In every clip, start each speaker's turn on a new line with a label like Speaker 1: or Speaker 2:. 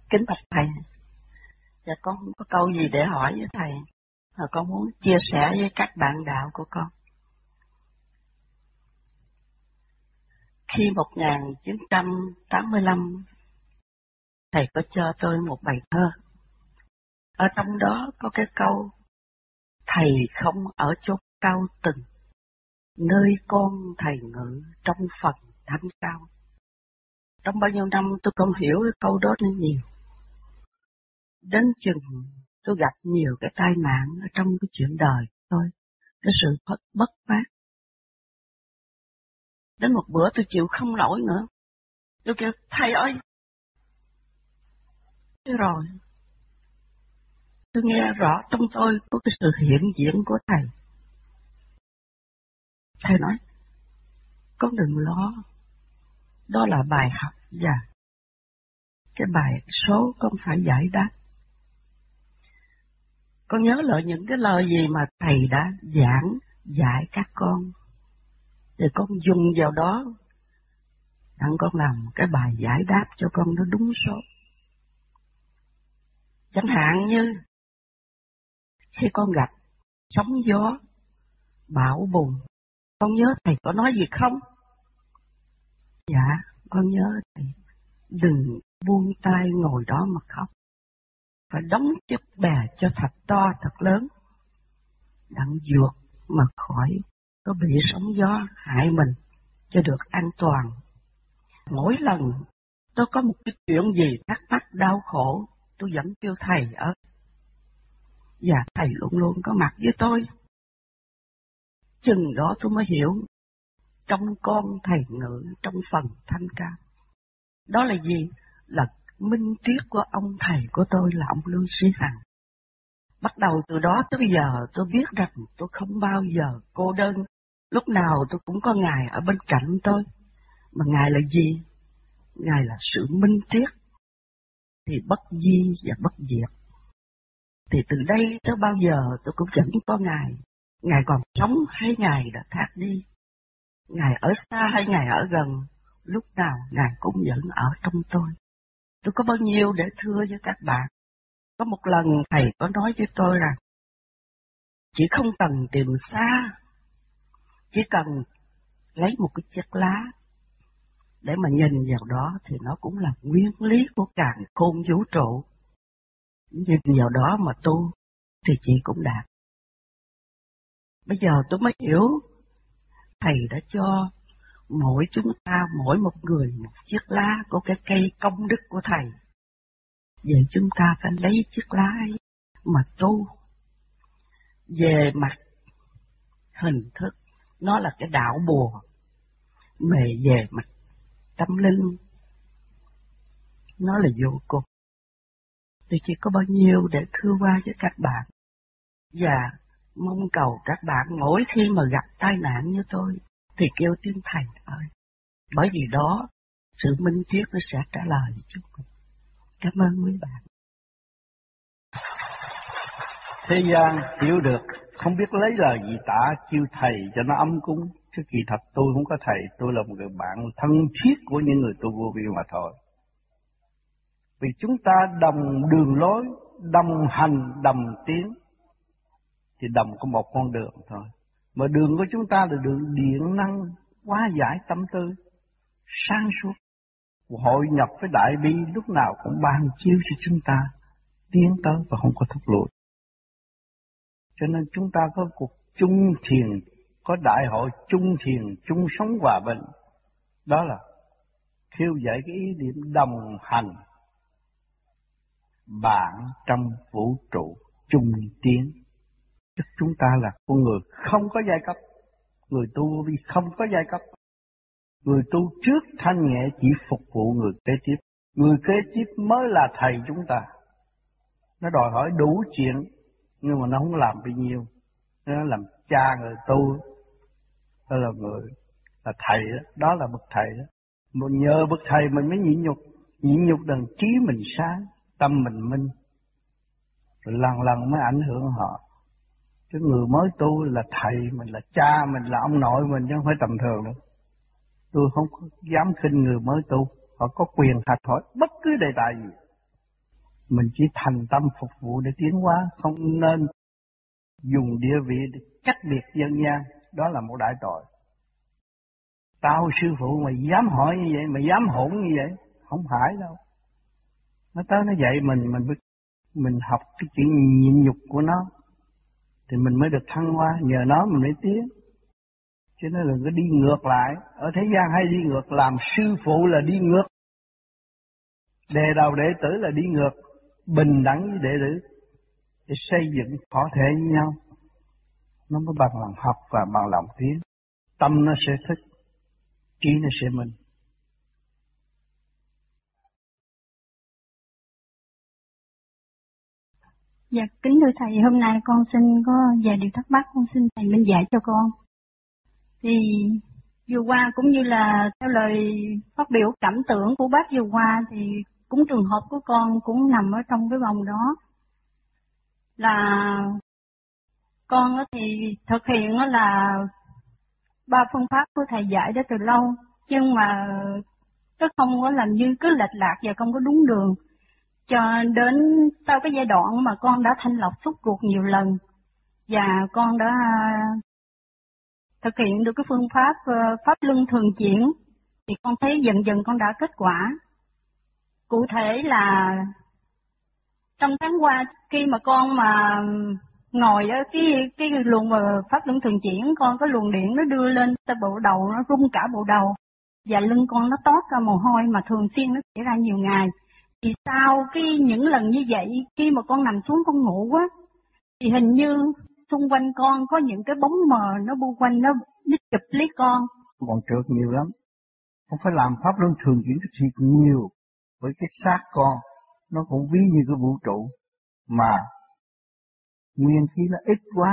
Speaker 1: Kính bạch thầy, dạ con không có câu gì để hỏi với thầy, mà con muốn chia sẻ với các bạn đạo của con. Khi 1985, thầy có cho tôi một bài thơ. Ở trong đó có cái câu: thầy không ở chốn cao từng, nơi con thầy ngự trong phần thanh cao. Trong bao nhiêu năm tôi không hiểu cái câu đó nên nhiều. Đến chừng tôi gặp nhiều cái tai nạn ở trong cái chuyện đời tôi, cái sự bất phát. Đến một bữa tôi chịu không nổi nữa. Tôi kêu thầy ơi. Thế rồi tôi nghe rõ trong tôi có cái sự hiện diện của thầy. Thầy nói, con đừng lo, đó là bài học và cái bài số con phải giải đáp. Con nhớ lại những cái lời gì mà thầy đã giảng dạy các con, thì con dùng vào đó đặng con làm cái bài giải đáp cho con nó đúng số. Chẳng hạn như khi con gặp sóng gió, bão bùng, con nhớ thầy có nói gì không? Dạ, con nhớ thầy. Đừng buông tay ngồi đó mà khóc. Phải đóng chiếc bè cho thật to thật lớn, đặng vượt mà khỏi có bị sóng gió hại mình cho được an toàn. Mỗi lần tôi có một cái chuyện gì thắc mắc đau khổ, tôi vẫn kêu thầy ở. Và thầy luôn luôn có mặt với tôi. Chừng đó tôi mới hiểu, trong con thầy ngự trong phần thanh cao. Đó là gì? Là minh triết của ông thầy của tôi là ông Lưu Sĩ Hằng. Bắt đầu từ đó tới bây giờ tôi biết rằng tôi không bao giờ cô đơn. Lúc nào tôi cũng có Ngài ở bên cạnh tôi. Mà Ngài là gì? Ngài là sự minh triết. Thì bất di và bất diệt. Thì từ đây tới bao giờ tôi cũng vẫn có Ngài. Ngài còn sống hay Ngài đã thác đi. Ngài ở xa hay Ngài ở gần, lúc nào Ngài cũng vẫn ở trong tôi. Tôi có bao nhiêu để thưa với các bạn. Có một lần thầy có nói với tôi rằng, chỉ không cần tìm xa, chỉ cần lấy một cái chiếc lá để mà nhìn vào đó thì nó cũng là nguyên lý của càn khôn vũ trụ. Nhìn vào đó mà tu thì chị cũng đạt. Bây giờ tôi mới hiểu, thầy đã cho mỗi chúng ta, mỗi một người một chiếc lá của cái cây công đức của thầy. Vậy chúng ta phải lấy chiếc lá ấy mà tu. Về mặt hình thức, nó là cái đạo bùa. Mà về mặt tâm linh, nó là vô cùng. Tôi chỉ có bao nhiêu để thưa qua với các bạn. Và mong cầu các bạn mỗi khi mà gặp tai nạn như tôi, thì kêu tiếng thầy ơi. Bởi vì đó, sự minh triết nó sẽ trả lời cho chúng mình. Cảm ơn quý bạn.
Speaker 2: Thế gian hiểu được, không biết lấy lời gì tả, kêu thầy cho nó ấm cúng. Chứ kỳ thật tôi không có thầy, tôi là một người bạn thân thiết của những người tu vô vi mà thôi. Vì chúng ta đồng đường lối, đồng hành, đồng tiến, thì đồng có một con đường thôi. Mà đường của chúng ta là đường điện năng, hóa giải tâm tư, sáng suốt, hội nhập với đại bi, lúc nào cũng ban chiếu cho chúng ta tiến tới và không có thúc lùi. Cho nên chúng ta có cuộc chung thiền, có đại hội chung thiền, chung sống hòa bình. Đó là khiêu dậy cái ý niệm đồng hành, bạn trong vũ trụ chung tiến. Chứ chúng ta là con người không có giai cấp, người tu vì không có giai cấp. Người tu trước thanh nhẹ chỉ phục vụ người kế tiếp. Người kế tiếp mới là thầy chúng ta. Nó đòi hỏi đủ chuyện, nhưng mà nó không làm bao nhiêu. Nó làm cha người tu, đó là người, là thầy đó, đó là bậc thầy đó. Mà nhờ bậc thầy mình mới nhịn nhục đằng trí mình sáng, tâm mình minh. Rồi lần lần mới ảnh hưởng họ. Cái người mới tu là thầy mình, là cha mình, là ông nội mình, chứ không phải tầm thường đâu. Tôi không có dám khinh người mới tu. Họ có quyền hạch hỏi bất cứ đề tài gì. Mình chỉ thành tâm phục vụ để tiến hóa, không nên dùng địa vị để cách biệt dân gian, đó là một đại tội. Tao sư phụ mày dám hỏi như vậy, mày dám hỗn như vậy, không phải đâu. Nó tới nó dạy mình học cái chuyện nhịn nhục của nó, thì mình mới được thăng hoa, nhờ nó mình mới tiến. Chứ nó đừng có đi ngược lại. Ở thế gian hay đi ngược, làm sư phụ là đi ngược, đề đầu đệ tử là đi ngược, bình đẳng với đệ tử để xây dựng thọ thể với nhau. Nó mới bằng lòng học và bằng lòng tiến. Tâm nó sẽ thích, trí nó sẽ minh.
Speaker 3: Dạ, kính thưa Thầy, hôm nay con xin có vài điều thắc mắc, con xin Thầy minh giải cho con. Thì vừa qua cũng như là theo lời phát biểu cảm tưởng của bác vừa qua, thì cũng trường hợp của con cũng nằm ở trong cái vòng đó. Là con thì thực hiện là 3 phương pháp của Thầy dạy đã từ lâu, nhưng mà nó không có làm như cứ lệch lạc và không có đúng đường. Cho đến sau cái giai đoạn mà con đã thanh lọc xúc ruột nhiều lần và con đã thực hiện được cái phương pháp luân thường chuyển, thì con thấy dần dần con đã kết quả. Cụ thể là trong tháng qua, khi mà con mà ngồi ở cái luồng mà pháp luân thường chuyển, con có luồng điện nó đưa lên tới bộ đầu, nó rung cả bộ đầu, và lưng con nó toát ra mồ hôi mà thường xuyên nó xảy ra nhiều ngày. Thì sau những lần như vậy, khi mà con nằm xuống con ngủ á, thì hình như xung quanh con có những cái bóng mờ nó bu quanh, nó chụp lấy con.
Speaker 2: Còn trượt nhiều lắm. Không phải làm pháp luân thường chuyển thiệt nhiều, với cái xác con nó cũng ví như cái vũ trụ mà nguyên khí nó ít quá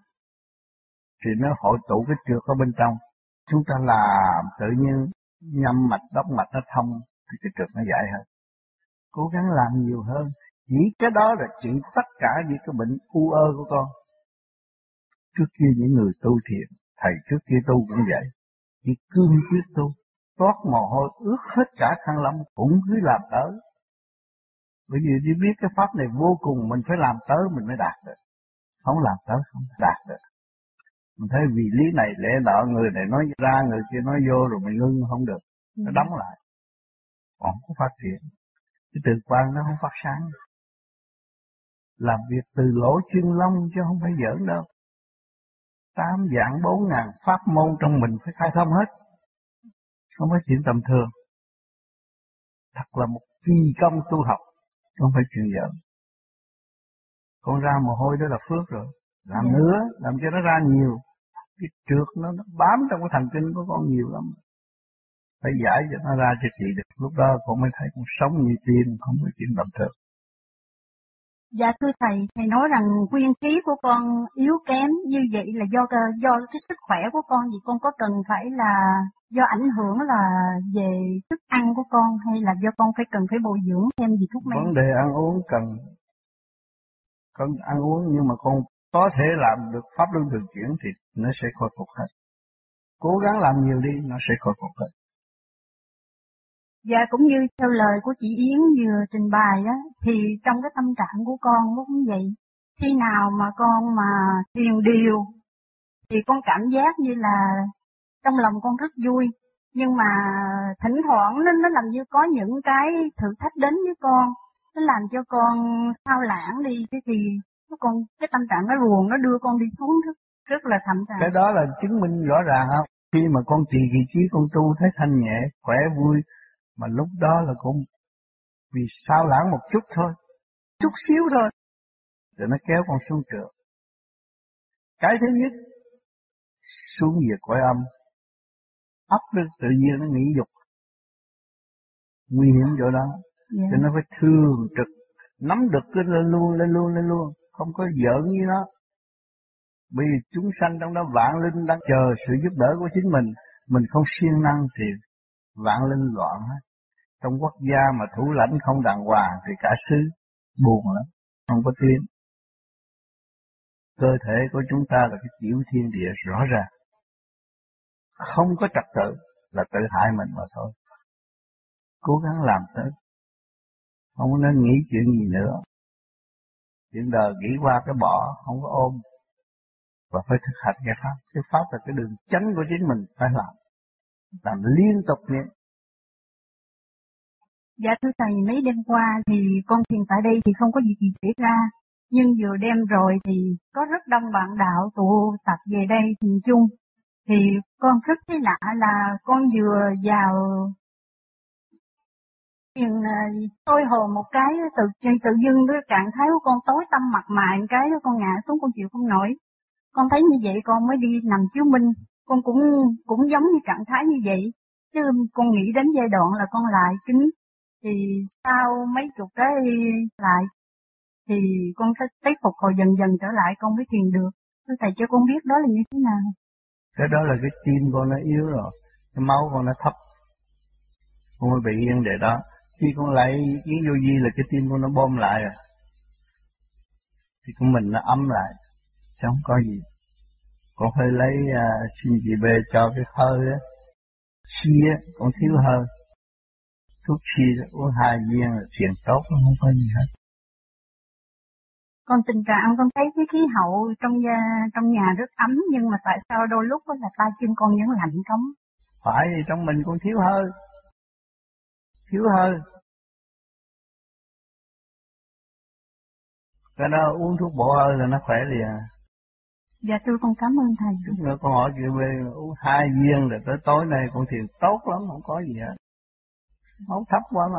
Speaker 2: thì nó hội tụ cái trượt ở bên trong. Chúng ta làm tự nhiên nhâm mạch đốc mạch nó thông thì cái trượt nó giải hơn. Cố gắng làm nhiều hơn. Chỉ cái đó là trị tất cả những cái bệnh u ơ của con. Trước kia những người tu thiền, thầy trước kia tu cũng vậy, chỉ cương quyết tu, toát mồ hôi ướt hết cả khăn lông cũng cứ làm tới. Bởi vì chỉ biết cái pháp này vô cùng, mình phải làm tới mình mới đạt được. Không làm tới không đạt được. Mình thấy vì lý này lẽ nọ, người này nói ra, người kia nói vô, rồi mình ngưng không được, nó đóng lại. Còn không có phát triển. Cái tự quan nó không phát sáng. Làm việc từ lỗ chân lông chứ không phải giỡn đâu. 8 vạn 4 ngàn pháp môn trong mình phải khai thông hết. Không phải chuyện tầm thường. Thật là một kỳ công tu học, không phải chuyện giỡn. Con ra mồ hôi đó là phước rồi. Làm nữa, làm cho nó ra nhiều. Cái trượt nó bám trong cái thần kinh của con nhiều lắm. Phải giải cho nó ra cho chị được. Lúc đó con mới thấy con sống như tiên, không có chuyện tầm thường.
Speaker 3: Dạ thưa Thầy nói rằng nguyên khí của con yếu kém, như vậy là do cái sức khỏe của con, vì con có cần phải là do ảnh hưởng là về thức ăn của con, hay là do con cần phải bồi dưỡng thêm gì thuốc men?
Speaker 2: Vấn đề ăn uống cần ăn uống, nhưng mà con có thể làm được pháp luân thường chuyển thì nó sẽ khôi phục hết. Cố gắng làm nhiều đi, nó sẽ khôi phục hết.
Speaker 3: Dạ, cũng như theo lời của chị Yến vừa trình bày á, thì trong cái tâm trạng của con cũng vậy. Khi nào mà con mà thiền điều thì con cảm giác như là trong lòng con rất vui, nhưng mà thỉnh thoảng nó làm như có những cái thử thách đến với con, nó làm cho con sao lãng đi, thì cái tâm trạng nó ruồng, nó đưa con đi xuống rất là thậm thà.
Speaker 2: Cái đó là chứng minh rõ ràng không? Khi mà con trì kỳ trí con tu thấy thanh nhẹ, khỏe vui, mà lúc đó là con vì sao lãng một chút thôi, chút xíu thôi, rồi nó kéo con xuống trượt. Cái thứ nhất, xuống về cõi âm, ấp lên tự nhiên nó nghỉ dục, nguy hiểm chỗ đó, cho nó phải thường trực, nắm được cứ lên luôn, không có giỡn với nó. Bởi vì chúng sanh trong đó vạn linh đang chờ sự giúp đỡ của chính mình không siêng năng thì vạn linh loạn hết. Trong quốc gia mà thủ lãnh không đàng hoàng thì cả xứ buồn lắm, không có tiến. Cơ thể của chúng ta là cái tiểu thiên địa rõ ràng, không có trật tự là tự hại mình mà thôi. Cố gắng làm tới, Không có nên nghĩ chuyện gì nữa. Chuyện đời nghĩ qua cái bỏ, không có ôm. Và phải thực hành cái pháp. Cái pháp là cái đường chánh của chính mình phải làm liên tục nhé.
Speaker 3: Dạ thưa Thầy, mấy đêm qua thì con thiền tại đây thì không có gì xảy ra. Nhưng vừa đêm rồi thì có rất đông bạn đạo tụ tập về đây thiền chung. Thì con rất thấy lạ là con vừa vào thiền tôi hồn một cái tự dưng cái trạng thái của con tối tăm mặt mày một cái con ngã xuống, con chịu không nổi. Con thấy như vậy con mới đi nằm chiếu minh, con cũng giống như trạng thái như vậy. Chứ con nghĩ đến giai đoạn là con lại kính, thì sau mấy chục cái lại thì con sẽ thấy phục hồi dần dần trở lại, con mới thiền được. Thưa Thầy cho con biết đó là như thế nào?
Speaker 2: Cái đó là cái tim con nó yếu rồi, cái máu con nó thấp, con mới bị vấn đề đó. Khi con lại kiến vô vi là cái tim con nó bom lại rồi, thì con mình nó ấm lại, chứ không có gì. Con phải lấy xin chị B cho cái hơi á, chi á, con thiếu hơi, thuốc chi uống 2 viên là thiền tốt, không có gì hết.
Speaker 3: Còn tình trạng con thấy cái khí hậu trong nhà rất ấm, nhưng mà tại sao đôi lúc đó là tay chân con vẫn lạnh cống?
Speaker 2: Phải thì trong mình con thiếu hơi. Cái đó uống thuốc bổ hơi là nó khỏe liền.
Speaker 3: Dạ thưa con cảm ơn Thầy.
Speaker 2: Lúc nữa con hỏi chị B uống 2 viên rồi tới tối nay con thiền tốt lắm, không có gì hết. Máu thấp quá mà.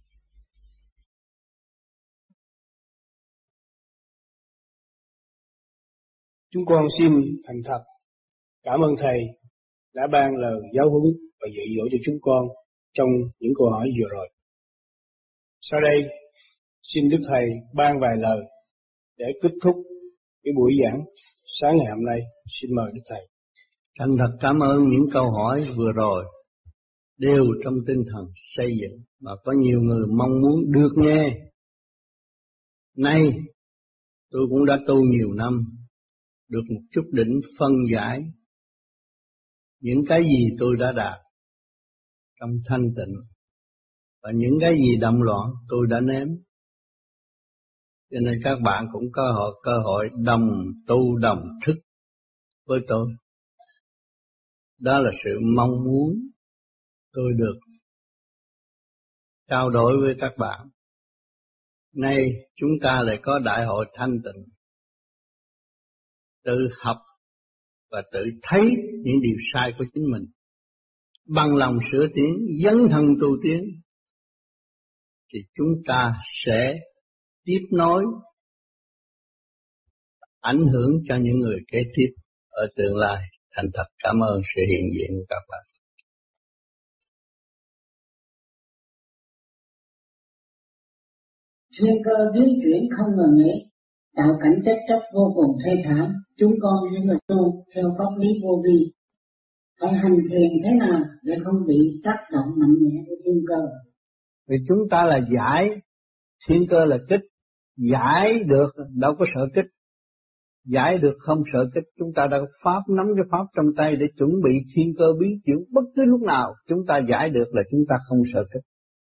Speaker 4: Chúng con xin thành thật cảm ơn Thầy đã ban lời giáo huấn và dạy dỗ cho chúng con trong những câu hỏi vừa rồi. Sau đây, xin Đức Thầy ban vài lời để kết thúc cái buổi giảng sáng ngày hôm nay. Xin mời Đức Thầy.
Speaker 2: Thành thật cảm ơn những câu hỏi vừa rồi, đều trong tinh thần xây dựng và có nhiều người mong muốn được nghe. Nay, tôi cũng đã tu nhiều năm, được một chút đỉnh phân giải những cái gì tôi đã đạt trong thanh tịnh và những cái gì động loạn tôi đã nếm. Cho nên các bạn cũng có cơ hội đồng tu đồng thức với tôi. Đó là sự mong muốn tôi được trao đổi với các bạn. Nay chúng ta lại có đại hội thanh tịnh, tự học và tự thấy những điều sai của chính mình, bằng lòng sửa tiến, dấn thân tu tiến, thì chúng ta sẽ tiếp nối, ảnh hưởng cho những người kế tiếp ở tương lai. Thành thật cảm ơn sự hiện diện của các bạn.
Speaker 5: Thiên cơ biến chuyển không ngừng nghỉ, tạo cảnh chết chóc vô cùng thê thảm. Chúng con những người tu theo pháp lý vô vi phải hành thiền thế nào để không bị tác động mạnh mẽ của thiên cơ?
Speaker 2: Vì chúng ta là giải, thiên cơ là kích. Giải được đâu có sợ kích, giải được không sợ kích. Chúng ta đã có pháp, nắm cái pháp trong tay để chuẩn bị thiên cơ biến chuyển bất cứ lúc nào. Chúng ta giải được là chúng ta không sợ kích.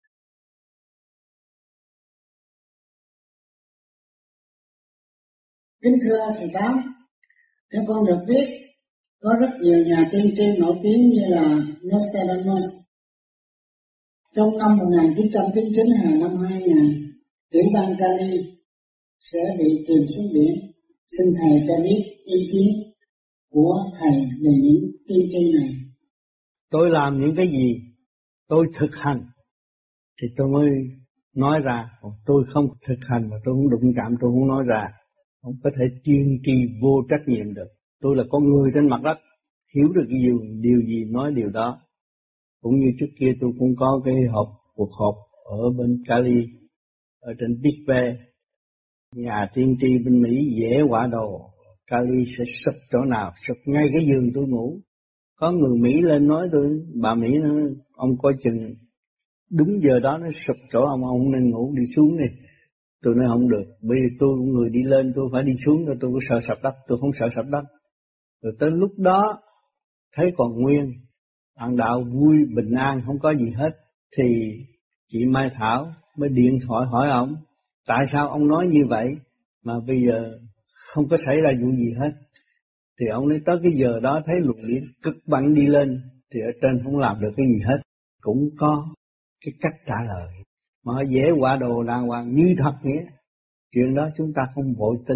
Speaker 5: Kính thưa Thầy Tám, theo con được biết có rất nhiều nhà tiên tri nổi tiếng như là Nostradamus. Trong năm 1999 hay năm 2000, tiểu bang Cali sẽ bị chìm xuống biển. Xin Thầy cho biết ý kiến của Thầy về những tiên tri này.
Speaker 2: Tôi làm những cái gì, tôi thực hành thì tôi mới nói ra. Còn tôi không thực hành mà tôi không đụng chạm, tôi không nói ra. Không có thể tiên tri vô trách nhiệm được. Tôi là con người trên mặt đất, hiểu được điều gì nói điều đó. Cũng như trước kia tôi cũng có cái cuộc họp ở bên Cali, ở trên Big Bay. Nhà tiên tri bên Mỹ dễ quả đồ, Cali sẽ sụp chỗ nào, sụp ngay cái giường tôi ngủ. Có người Mỹ lên nói tôi, bà Mỹ nói, ông coi chừng đúng giờ đó nó sụp chỗ ông nên ngủ, đi xuống đi. Tôi nói không được, bởi vì tôi người đi lên tôi phải đi xuống, rồi tôi có sợ sập đất, tôi không sợ sập đất. Rồi tới lúc đó thấy còn nguyên, bạn đạo vui bình an không có gì hết, thì chị Mai Thảo mới điện thoại hỏi ông, tại sao ông nói như vậy mà bây giờ không có xảy ra vụ gì hết. Thì ông nói tới cái giờ đó thấy luồng điển cực mạnh đi lên thì ở trên không làm được cái gì hết. Cũng có cái cách trả lời mà dễ quả đồ đàng hoàng như thật nghĩa. Chuyện đó chúng ta không vội tin.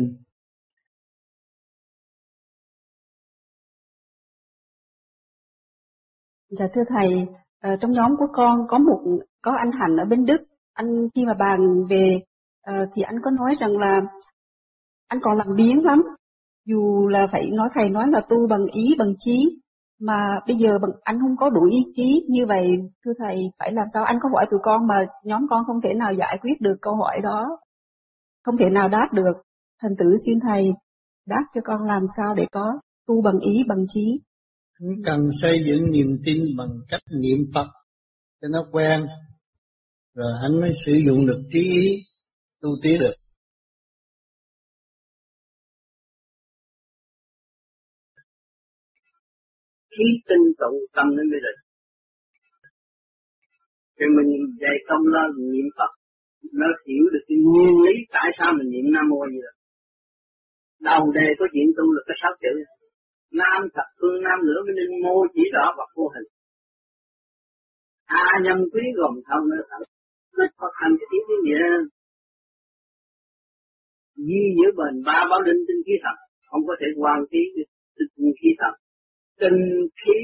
Speaker 6: Dạ thưa thầy, trong nhóm của con có anh Hành ở bên Đức. Anh khi mà bàn về thì anh có nói rằng là anh còn làm biếng lắm. Dù là phải nói thầy nói là tu bằng ý bằng trí, mà bây giờ anh không có đủ ý chí như vậy. Thưa thầy, phải làm sao? Anh có hỏi tụi con mà nhóm con không thể nào giải quyết được câu hỏi đó, không thể nào đáp được. Thành tử xin thầy đáp cho con làm sao để có tu bằng ý bằng trí.
Speaker 2: Cần xây dựng niềm tin bằng cách niệm Phật cho nó quen, rồi anh mới sử dụng được trí ý tu tiến được.
Speaker 7: Khí tinh tụ tâm đến bây giờ. Thì mình dạy công lo niệm Phật, nó hiểu được cái nguyên lý tại sao mình niệm Nam Mô gì đó. Đầu đề có chuyện tu là cái 6 chữ. Nam thập phương nam nữa với linh mô chỉ rõ và vô hình. Nhân quý gồm thông nữa thật. Rất Phật hành cái tiếng như vậy. Di giữa bền ba báo linh tinh khí thật. Không có thể hoàn khí tinh khí thật. Tinh khí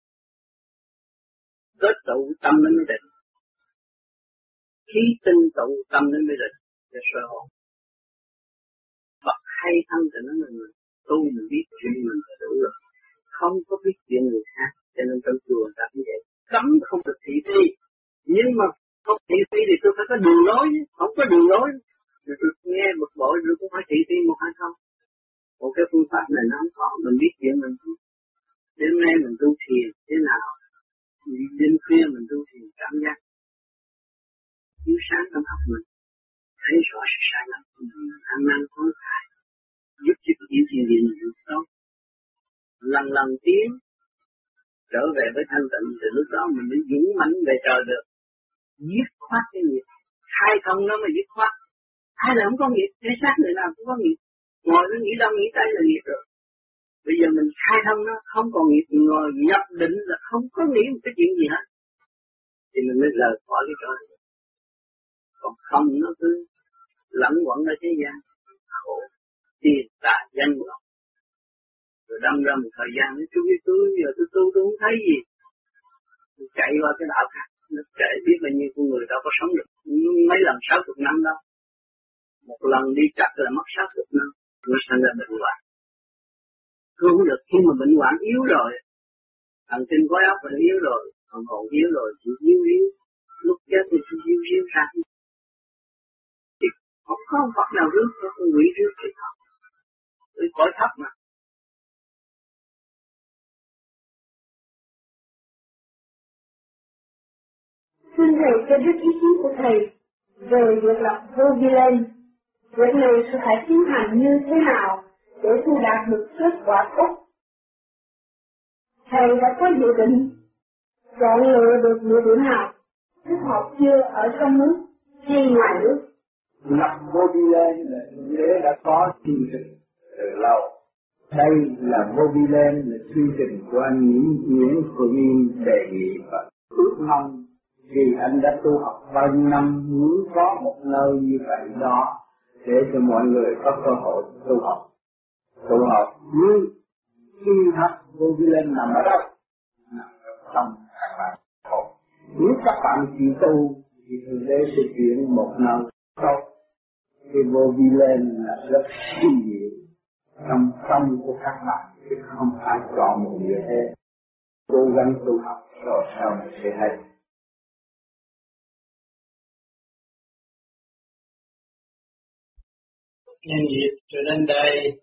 Speaker 7: kết tụ tâm đến mới định. Khí tinh tụ tâm đến mới định. Để sơ hồn. Phật hay thân thì nó là người tu mình biết chuyện mình là đủ rồi. Không có biết chuyện người khác. Cho nên trong chùa ta như vậy. Cấm không được thị phi. Nhưng mà không thị phi thì tôi phải có đường lối. Không có đường lối rồi tôi nghe bực bội rồi cũng phải thị phi một hay không. Một cái phương pháp này nó không có. Mình biết chuyện mình thôi. Đêm nay mình tu thiền thế nào? Đêm khuya mình tu thiền cảm giác chiếu sáng trong óc mình, thấy rõ sự sai lầm của mình, ăn năn hối cải, giúp cho những thiền điện được tốt. Lần tiến trở về với thanh tịnh, từ lúc đó mình mới dũng mãnh về trời được, dứt khoát cái nghiệp, khai thông nó mà dứt khoát. Ai là không có nghiệp, cái xác người nào cũng có nghiệp, ngồi nó nghĩ đông nghĩ tây là nghiệp rồi. Bây giờ mình khai thông nó, không còn nghiệp, ngồi nhập định là không có nghĩ một cái chuyện gì hết. Thì mình mới rời khỏi cái chỗ này. Còn không nó cứ lẫn quẩn ở thế gian, khổ, tiền, tài, danh vọng. Rồi đâm ra một thời gian nó chú ý giờ tôi tu tôi không thấy gì. Tôi chạy qua cái đạo khác, nó kể biết bao nhiêu con người đâu có sống được mấy lần 60 năm đâu. Một lần đi chắc là mất 60 năm, nó sinh ra bệnh hoạn. Cứu được khi mà bệnh hoạn yếu rồi, thần kinh khối óc là yếu rồi, còn yếu rồi, chỉ yếu, lúc chết thì chỉ yếu ra. Thì không có Phật nào rước, có con quỷ rước thì thật. Tôi cõi thấp mà.
Speaker 3: Xin Thầy cho biết ý kiến của Thầy về việc lập vô vi lên. Việc này sẽ phải tiến hành như thế nào để thu đạt được kết quả tốt? Thầy đã có dự định chọn lựa được địa điểm nào thích hợp chưa ở trong nước hay ngoài nước?
Speaker 2: Lập vô vi lên là để đã có chương trình từ lâu. Đây là vô vi lên là chương trình của anh Nguyễn Phượng Yên đề nghị và ước mong vì anh đã tu học bao nhiêu năm muốn có một nơi như vậy đó để cho mọi người có cơ hội tu học. Tu học như khi học vô vi lên nằm ở đâu? Nằm ở trong các bạn học. Nếu các bạn chịu tu thì Thượng Đế sẽ chuyển một nơi tốt. Cái vô vi lên là rất siêu diệu trong tâm của các bạn chứ không phải chọn một địa thế. Cố gắng tu học rồi sau này sẽ hay.
Speaker 4: Nhân dịp cho đến đây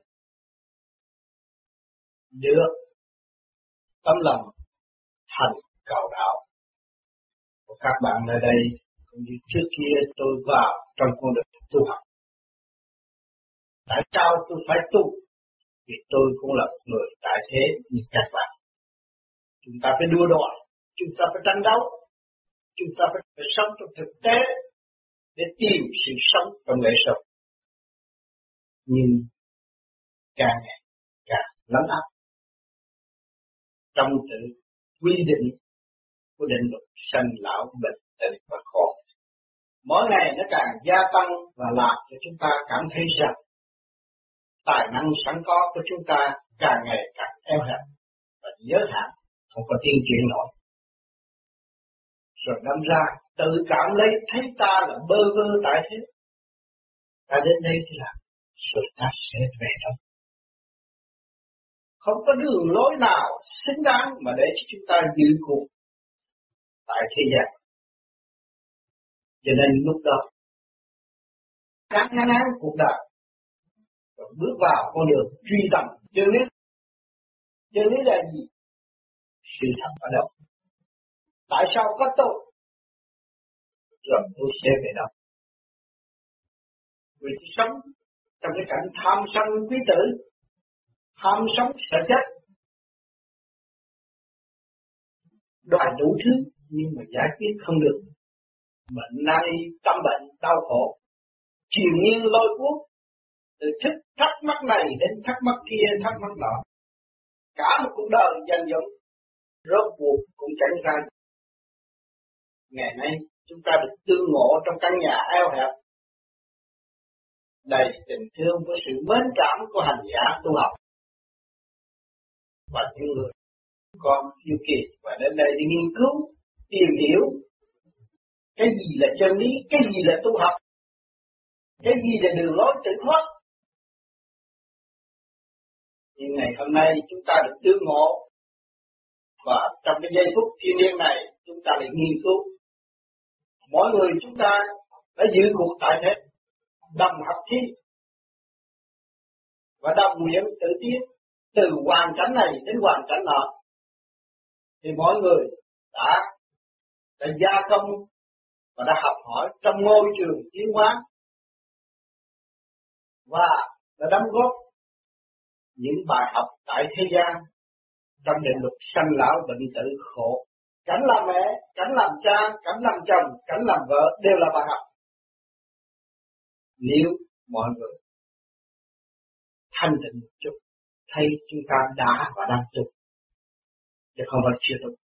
Speaker 4: được tấm lòng thành cầu đạo của các bạn nơi đây cũng như trước kia tôi vào trong con đường tu học. Tại sao tôi phải tu? Vì tôi cũng là một người tại thế như các bạn. Chúng ta phải đua đòi, chúng ta phải tranh đấu, chúng ta phải sống trong thực tế để tìm sự sống trong lễ sống. Nhưng càng ngày càng lấn áp trong tự quy định của định luật sanh lão bệnh tật và khổ. Mỗi ngày nó càng gia tăng và làm cho chúng ta cảm thấy rằng tài năng sẵn có của chúng ta càng ngày càng eo hẹp và giới hạn, không có tiến triển nổi. Rồi đâm ra tự cảm lấy thấy ta là bơ vơ tại thế. Ta đến đây thì làm, rồi ta sẽ về đâu. Không có đường lối nào xứng đáng mà để cho chúng ta giữ cuộc tại thế gian. Cho nên lúc đó cán ngán cuộc đời, rồi bước vào con đường truy tầm chân lý. Chân lý là gì? Sự thật ở đâu? Tại sao có tôi? Rồi tôi sẽ về đâu? Vì tôi sống trong cái cảnh tham sân quý tử, tham sống sợ chết, đòi đủ thứ nhưng mà giải quyết không được. Bệnh nan y, tâm bệnh, đau khổ, triền miên lôi cuốn, từ thắc mắc này đến thắc mắc kia, thắc mắc nọ. Cả một cuộc đời dành dụm, rốt cuộc cũng chẳng ra. Ngày nay chúng ta được tương ngộ trong căn nhà eo hẹp, đầy tình thương với sự mến cảm của hành giả tu học. Và những người con yêu kỳ và đến đây đi nghiên cứu, tìm hiểu cái gì là chân lý, cái gì là tu học, cái gì là đường lối tự thoát. Nhưng ngày hôm nay chúng ta được tương ngộ, và trong cái giây phút thiên liêng này chúng ta lại nghiên cứu. Mỗi người chúng ta đã giữ cuộc tại thế, đồng học thi và đồng nguyện tự tiến từ hoàn cảnh này đến hoàn cảnh nọ. Thì mỗi người đã gia công và đã học hỏi trong môi trường tiến hóa và đã đóng góp những bài học tại thế gian trong định luật sanh lão bệnh tử khổ. Cảnh làm mẹ, cảnh làm cha, cảnh làm chồng, cảnh làm vợ đều là bài học. Nếu mọi người thanh tịnh một chút, thấy chúng ta đã và đang tu, chứ không phải chưa tu.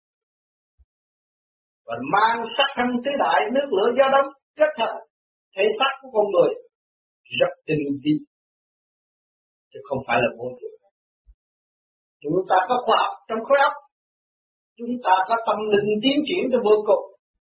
Speaker 4: Và mang sắc thân tứ đại, nước lửa gió đóng kết thành thể xác của con người rất tinh vi, chứ không phải là vô thường. Chúng ta có khoa học trong khối óc, chúng ta có tâm linh tiến triển tới vô cùng,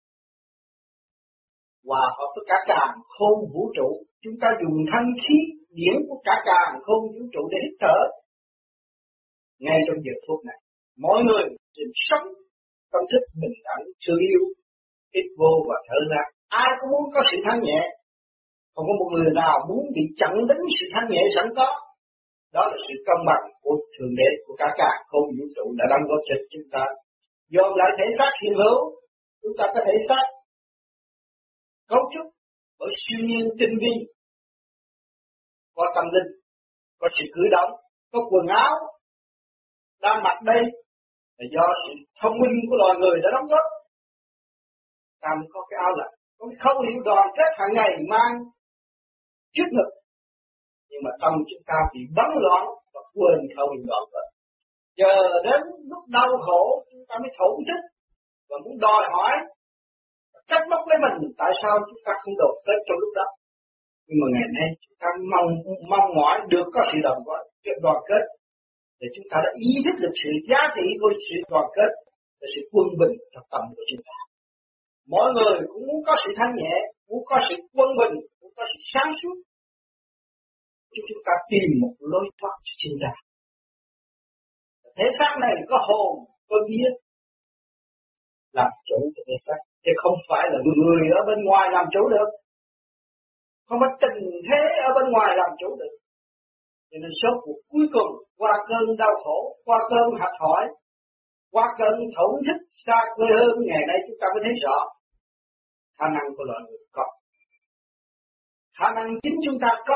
Speaker 4: hòa hợp với cả càn khôn vũ trụ. Chúng ta dùng thanh khí điển của cả càn khôn vũ trụ để hít thở. Ngay trong giờ phút này, mỗi người sẽ sống tâm thức bình đẳng, thương yêu, hít vô và thở ra. Ai cũng muốn có sự thanh nhẹ, không có một người nào muốn bị chặn đánh sự thanh nhẹ sẵn có. Đó là sự công bằng của Thượng Đế, của cả càn khôn vũ trụ đã đóng góp cho chúng ta. Dồn lại thể xác hiện hữu, chúng ta có thể xác cấu trúc bởi siêu nhiên tinh vi, có tâm linh, có sự cử động, có quần áo đang mặc đây là do sự thông minh của loài người đã đóng góp. Ta mới có cái áo lạnh, có cái khẩu hiệu đoàn kết hàng ngày mang trước ngực. Nhưng mà tâm chúng ta bị bấn loạn và quên khẩu hiệu đoàn kết. Chờ đến lúc đau khổ chúng ta mới thổn thức và muốn đòi hỏi, trách móc lấy mình tại sao chúng ta không đoàn kết trong lúc đó. Nhưng mà ngày nay chúng ta mong mỏi được có sự đoàn kết, để chúng ta đã ý thức được sự giá trị của sự đoàn kết và sự quân bình trong tâm của chúng ta. Mỗi người cũng muốn có sự thanh nhẹ, muốn có sự quân bình, muốn có sự sáng suốt. Chúng ta tìm một lối thoát cho chính ta. Thể xác này có hồn, có vía làm chủ cho thể xác, chứ không phải là người ở bên ngoài làm chủ được. Không phải tình thế ở bên ngoài làm chủ được. Cho nên số cuộc cuối cùng qua cơn đau khổ, qua cơn học hỏi, qua cơn thổn thức xa quê hương, ngày nay chúng ta mới thấy rõ khả năng của loài người có, khả năng chính chúng ta có.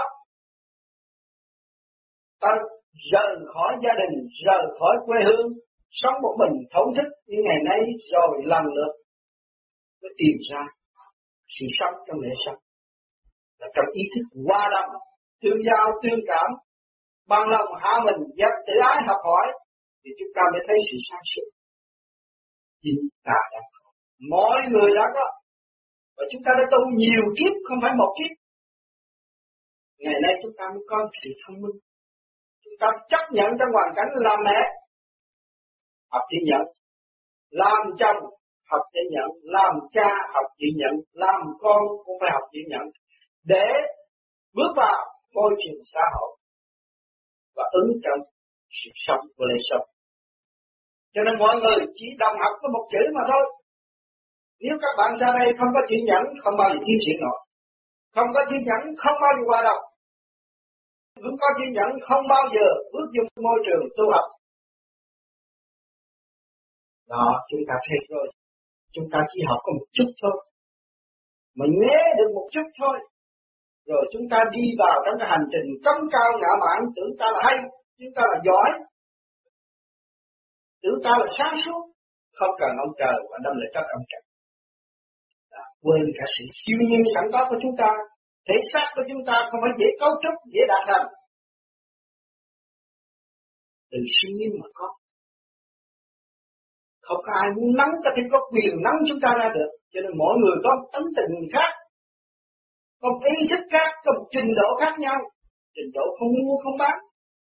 Speaker 4: Ta rời khỏi gia đình, rời khỏi quê hương, sống một mình thổn thức những ngày nay rồi lần lượt mới tìm ra sự sống trong lễ sống.
Speaker 8: là trong ý thức hòa đồng, tương giao, tương cảm, bằng lòng hạ mình, dám tự ái học hỏi, thì chúng ta mới thấy sự sáng suốt. Chính ta đã có, mọi người đã có, và chúng ta đã tu nhiều kiếp, không phải một kiếp. Ngày nay chúng ta mới có sự thông minh. Chúng ta chấp nhận trong hoàn cảnh làm mẹ, học chỉ nhận, làm chồng học chỉ nhận, làm cha học chỉ nhận, làm con cũng phải học chỉ nhận, để bước vào môi trường xã hội và ứng trong sự sống của lễ sống. Cho nên mọi người chỉ đồng học có một chữ mà thôi. Nếu các bạn ra đây không có chữ nhẫn, không bao giờ tiến triển nổi. Không có chữ nhẫn, không bao giờ hòa đồng. Không có chữ nhẫn, không bao giờ bước vào môi trường tu học. Đó, chúng ta thấy rồi. Chúng ta chỉ học có một chút thôi. Mà nhớ được một chút thôi. Rồi chúng ta đi vào trong cái hành trình cống cao ngã mạn, tưởng ta là hay, chúng ta là giỏi, tưởng ta là sáng suốt, không cần ông trời và đâm lại các ông trời. Quên cả sự siêu nhiên sẵn có của chúng ta, thể xác của chúng ta không phải dễ cấu trúc, dễ đạt thành. Từ siêu nhiên mà có. Không có ai muốn nắng có thể có quyền nắng chúng ta ra được, cho nên mỗi người có một tánh tình khác. Có một ý thức khác, có một trình độ khác nhau. Trình độ không mua không bán.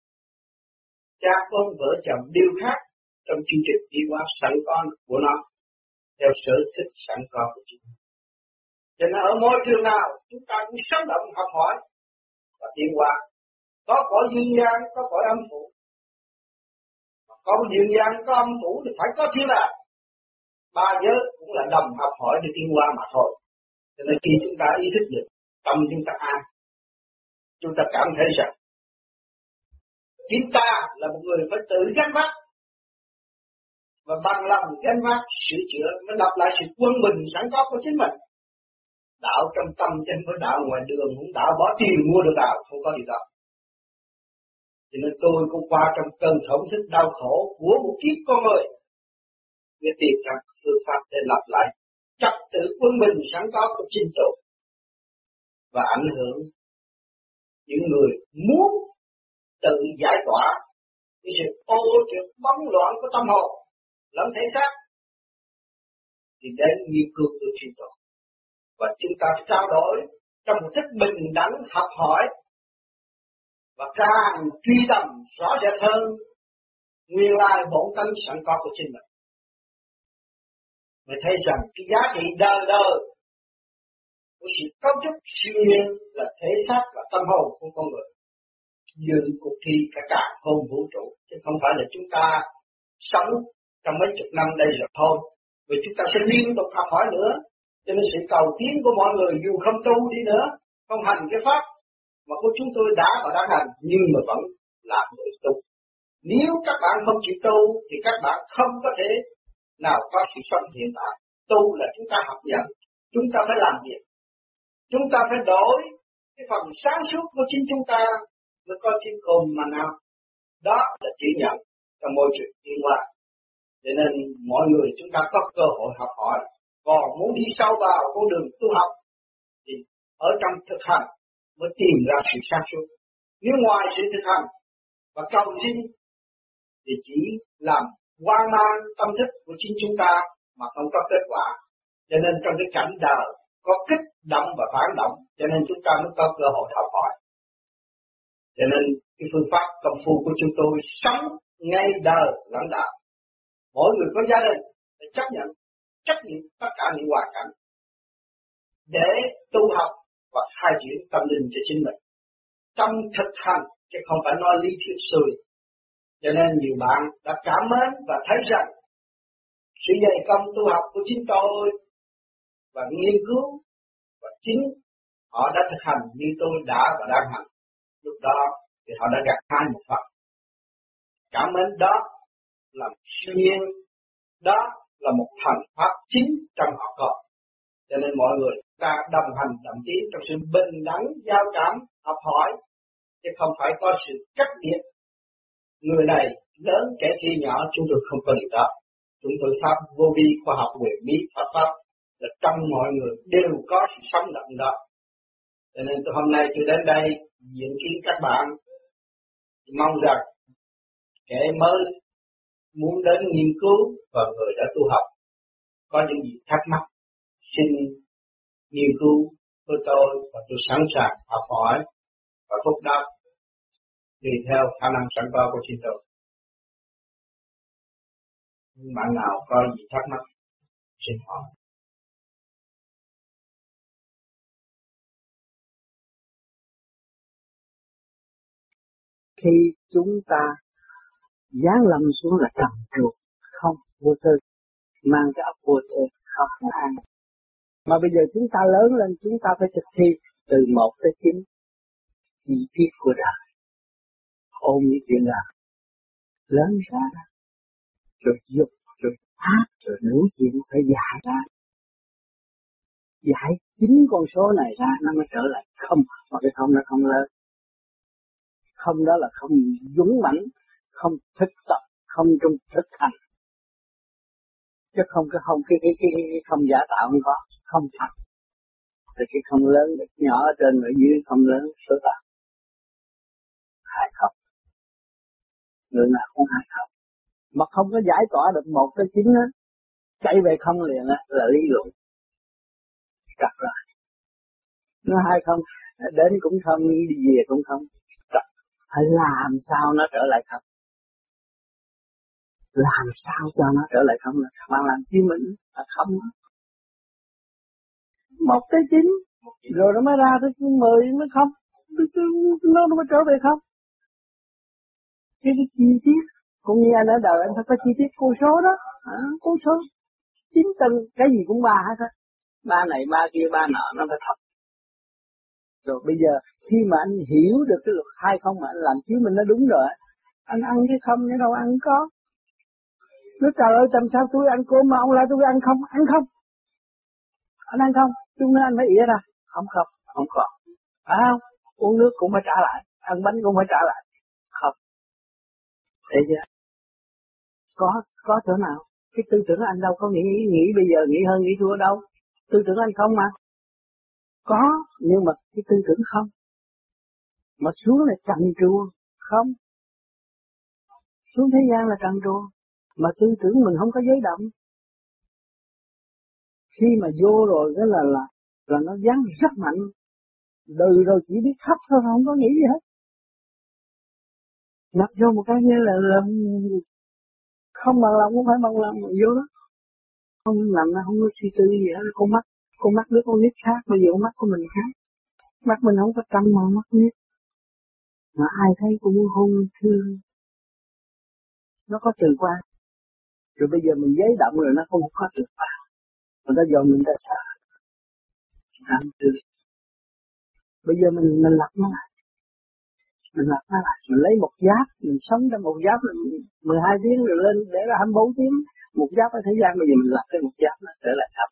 Speaker 8: Cha con vợ chồng đều khác trong chương trình đi qua sẵn con của nó, theo sở thích sẵn có của chúng. Cho nên ở môi trường nào chúng ta cũng sống động học hỏi và tiến hóa. Có cõi dương gian, có cõi âm phủ. Có dương gian, có âm phủ thì phải có thiên đàng. Ba giới cũng là đồng học hỏi để tiến hóa mà thôi. Cho nên khi chúng ta ý thức được, tâm chúng ta an, chúng ta cảm thấy rằng chính ta là một người phải tự gánh vác và bằng lòng gánh vác sửa chữa mới lập lại sự quân bình sẵn có của chính mình. Đạo trong tâm chứ không phải đạo ngoài đường, không đạo bỏ tiền mua được đạo, không có gì đó. Cho nên tôi cũng qua trong cơn thổn thức đau khổ của một kiếp con người để tìm ra phương pháp để lập lại trật tự quân bình sẵn có của chính tôi và ảnh hưởng những người muốn tự giải tỏa cái sự ô trượt bóng loạn của tâm hồn lẫn thể xác thì đến nghiên cứu của chính tôi. Và chúng ta trao đổi trong một thức bình đẳng học hỏi và càng truy tầm rõ rệt hơn nguyên lai bổn tánh sẵn có của chính mình. Mới thấy rằng cái giá trị đời đời của sự cấu trúc siêu nhiên là thể xác và tâm hồn của con người. Như cuộc thi cả hồn vũ trụ, chứ không phải là chúng ta sống trong mấy chục năm đây rồi thôi. Vì chúng ta sẽ liên tục học hỏi nữa. Cho nên sự cầu tiến của mọi người dù không tu đi nữa, không hành cái pháp mà của chúng tôi đã và đang hành, nhưng mà vẫn là người tu. Nếu các bạn không chịu tu thì các bạn không có thể nào có sự sống hiện tại. Tu là chúng ta học nhận, chúng ta phải làm việc, chúng ta phải đổi cái phần sáng suốt của chính chúng ta mới có chính cùng mà nào. Đó là chỉ nhận trong môi trường tiến hóa. Cho nên mọi người chúng ta có cơ hội học hỏi. Còn muốn đi sâu vào con đường tu học thì ở trong thực hành mới tìm ra sự sáng suốt. Nếu ngoài sự thực hành và cầu xin thì chỉ làm hoang mang tâm thức của chính chúng ta mà không có kết quả. Cho nên trong cái cảnh đời có kích động và phản động, cho nên chúng ta mới có cơ hội học hỏi. Cho nên cái phương pháp công phu của chúng tôi sống ngay đời lẫn đạo. Mỗi người có gia đình phải chấp nhận trách nhiệm tất cả những hoàn cảnh để tu học và khai triển tâm linh cho chính mình trong thực hành, chứ không phải nói lý thuyết xuôi. Cho nên nhiều bạn đã cảm mến và thấy rằng sự dày công tu học của chính tôi và nghiên cứu và chính họ đã thực hành như tôi đã và đang hành. Lúc đó thì họ đã gặt hái một phần. Cảm ơn đó là siêu nhiên, đó là một thành pháp chính trong họ có. Cho nên mọi người ta đồng hành đồng tiến trong sự bình đẳng giao cảm học hỏi, chứ không phải có sự cách biệt. Người này lớn kẻ kia nhỏ, chúng tôi không có điều đó. Chúng tôi pháp vô vi khoa học quyền bí Phật pháp là trong mọi người đều có sự sống động đó. Cho nên hôm nay tôi đến đây diện kiến các bạn, mong rằng kẻ mới muốn đến nghiên cứu và người đã tu học có những gì thắc mắc xin nghiên cứu với tôi và tôi sẵn sàng học hỏi và phúc đáp tùy theo khả năng sẵn có của chính tôi. Bạn nào có gì thắc mắc xin hỏi.
Speaker 9: Khi chúng ta giáng lâm xuống là trầm trồ, không vô tư, mang cái óc vô tư, không có an. Mà bây giờ chúng ta lớn lên, chúng ta phải thực thi từ 1 tới 9 chi tiết của đời, ôm những chuyện là lớn ra, rồi dục, rồi ác, rồi đủ chuyện phải giải ra. Giải 9 con số này ra nó mới trở lại không, mà cái không nó không lớn. Không đó là không dũng mãnh, không thực tập, không trong thực hành. Chứ không cái không giả tạo không có, không thật. Thì cái không lớn, nhỏ ở trên ở dưới không lớn, số tạo. Hai không. Người nào cũng hai không. Mà không có giải tỏa được 1 tới 9 á, chạy về không liền á, là lý luận. Trật rồi. Nó hai không, đến cũng không, đi về cũng không. Trật. Phải làm sao nó trở lại không? Làm sao cho nó trở lại không là bạn làm chi mình là không. 1 tới 9, rồi nó mới ra tới 10 mới không. Nó mới trở về không. Cái chi tiết, cũng như anh ở đời anh phải có chi tiết cô số đó. Cô số 9 tầng, cái gì cũng 3 hết á. 3 này, 3 kia, 3 nọ, nó phải thật. Rồi bây giờ, khi mà anh hiểu được cái luật 2 không mà anh làm chiếu mình nó đúng rồi, anh ăn cái không chứ đâu ăn có. Nói trời ơi, làm sao tôi ăn cơm mà ông lại tôi ăn không? Ăn không? Anh ăn không? Chúng nó anh phải ỉa ra. Không, không còn. Phải không? Uống nước cũng phải trả lại. Ăn bánh cũng phải trả lại. Không. Thế chứ. Có chỗ nào? Cái tư tưởng anh đâu có nghĩ bây giờ nghĩ hơn nghĩ thua đâu. Tư tưởng anh không mà. Có, nhưng mà cái tư tưởng không. Mà xuống là trần truồng. Không. Xuống thế gian là trần truồng. Mà tư tưởng mình không có giới động. Khi mà vô rồi cái là nó dán rất mạnh. Đời rồi chỉ biết thấp thôi, không có nghĩ gì hết. Nhập vô một cái như là không bằng lòng, không phải bằng lòng mà vô đó. Không làm nó không có suy tư gì hết. Con mắt đứa con nít khác, bây giờ con mắt của mình khác. Mắt mình không có tâm mà mắt nít. Mà ai thấy cũng hôn thương. Nó có từ qua. Rồi bây giờ mình giấy động rồi nó không có từ qua. Người ta dồn mình ta sợ. Làm từ. Bây giờ mình lặp nó lại. Mình lặp nó lại. Mình lấy một giáp. Mình sống trong một giáp là 12 tiếng rồi lên để ra 24 tiếng. Một giáp ở thế gian bây giờ mình lặp cái một giáp nó trở lại thật.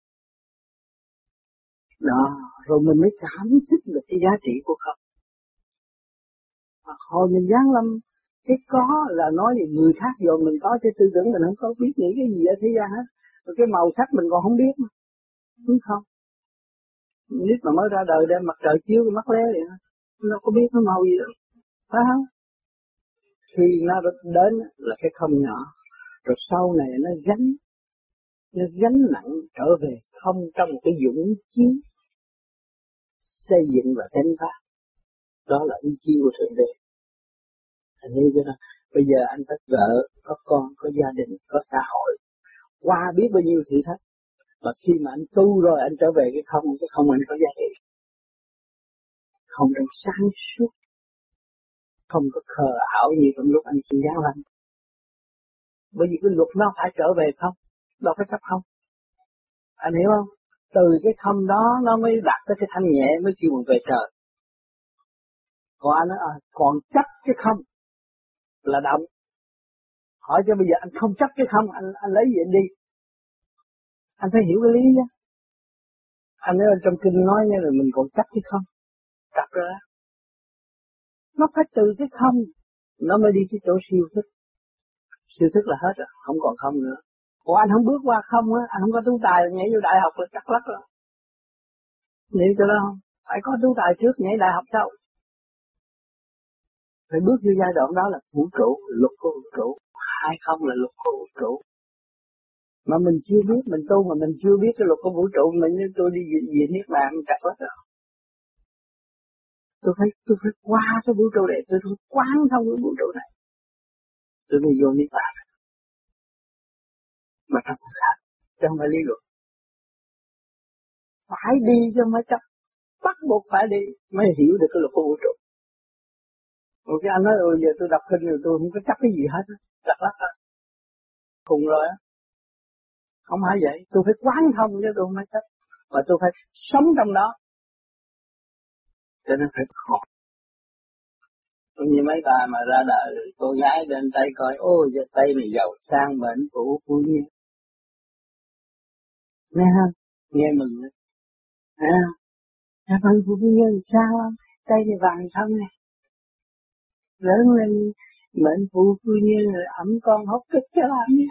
Speaker 9: Đó. Rồi mình mới cảm thức được cái giá trị của không. Mà hồi mình giáng lâm. Cái có là nói về người khác dồn mình có. Chứ tư tưởng mình không có biết nghĩ cái gì ở thế gian hết. Rồi cái màu sắc mình còn không biết mà. Đúng không? Nít mà mới ra đời đem mặt trời chiếu cái mắt lé vậy đó. Nó có biết nó màu gì đâu. Phải không? Khi nó đến là cái không nhỏ. Rồi sau này nó gánh nặng trở về không trong một cái dũng chí xây dựng và đánh phá. Đó là ý chí của Thượng Đế. Thành như thế đó. Bây giờ anh có vợ, có con, có gia đình, có xã hội. Qua biết bao nhiêu thử thách. Mà khi mà anh tu rồi anh trở về cái không anh có giá trị. Không trong sáng suốt. Không có khờ ảo gì trong lúc anh xin giáng lâm. Bởi vì cái luật nó phải trở về không. Đâu phải chấp không. Anh hiểu không? Từ cái không đó nó mới đạt tới cái thanh nhẹ mới kêu mình về trời. Còn anh nói còn chấp cái không là động. Hỏi cho bây giờ anh không chấp cái không, anh lấy gì anh đi? Anh phải hiểu cái lý đó. Anh nói trong kinh nói như là mình còn chấp cái không. Đặt ra. Nó phải từ cái không. Nó mới đi cái chỗ siêu thức. Siêu thức là hết rồi. Không còn không nữa. Còn anh không bước qua không á. Anh không có tú tài nhảy vô đại học là chắc lắc rồi. Hiểu cho đó không? Phải có tu tài trước nhảy đại học sau. Phải bước vô giai đoạn đó là vũ trụ, luật của vũ trụ. Hay không là luật của vũ trụ. Mà mình chưa biết, mình tu mà mình chưa biết cái luật của vũ trụ, mình như tôi đi về Niết Bàn chặt lắm rồi. Tôi phải qua cái vũ trụ này, tôi phải quán thông cái vũ trụ này. Tôi mới vô Niết Bàn. Mà trong thực hành, chứ không phải lý luận. Phải đi chứ không phải chấp. Bắt buộc phải đi mới hiểu được cái luật của vũ trụ. Một cái anh nói giờ tôi đọc kinh rồi tôi không có chấp cái gì hết, chặt lắm hết. Cùng rồi á. Không phải vậy, tôi phải quán thông chứ tôi không phải chấp. Và tôi phải sống trong đó. Cho nên phải khó. Cũng như mấy bà mà ra đời, cô gái lên tay coi, giờ tay này giàu sang mệnh phụ phu nhân. Nghe không? Nghe mừng đấy. Mệnh phụ phu nhân sao không? Tay này vàng thân này. Lớn lên mệnh phụ phu nhân rồi ẩm con hốt kích cho làm gì?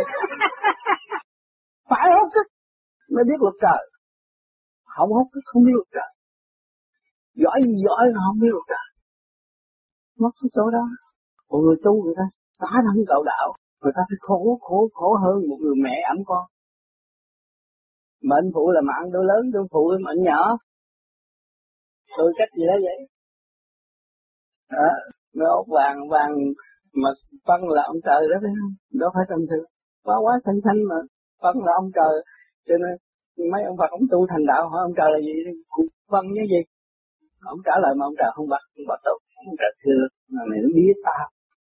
Speaker 9: Phải hốt kích mới biết luật trời. Không hốt kích không biết luật trời. Giỏi gì giỏi mà không biết luật trời. Mất cái chỗ đó. Một người tu người ta xả thân cầu đạo, người ta phải khổ hơn một người mẹ ẵm con. Mệnh phụ là mạng tôi lớn, tôi phụ mệnh nhỏ. Tôi cách gì đó vậy. Đó, nó ốc vàng mà phân là ông trời đó phải không? Đó phải tầm thường. Quá xanh mà phân là ông trời. Cho nên mấy ông Phật ông tu thành đạo hỏi ông trời là gì? Phân như gì? Ông trả lời mà ông trời không bắt tôi. Ông trời thưa, mà này nó biết ta.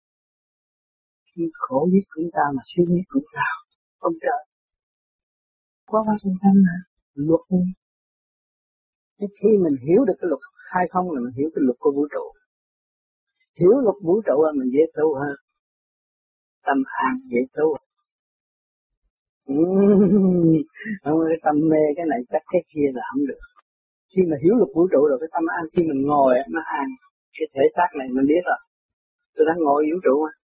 Speaker 9: Khổ biết cũng ta mà suy nghĩ cũng ta. Ông trời. Quá xanh mà. Luật đi. Khi mình hiểu được cái luật khai không là mình hiểu cái luật của vũ trụ. Hiểu luật vũ trụ là mình dễ tu hơn. Tâm an dễ tu. Không có cái tâm mê cái này chắc cái kia là không được. Khi mà hiểu luật vũ trụ rồi cái tâm an, khi mình ngồi nó an. Cái thể xác này mình biết rồi. Tôi đang ngồi vũ trụ mà.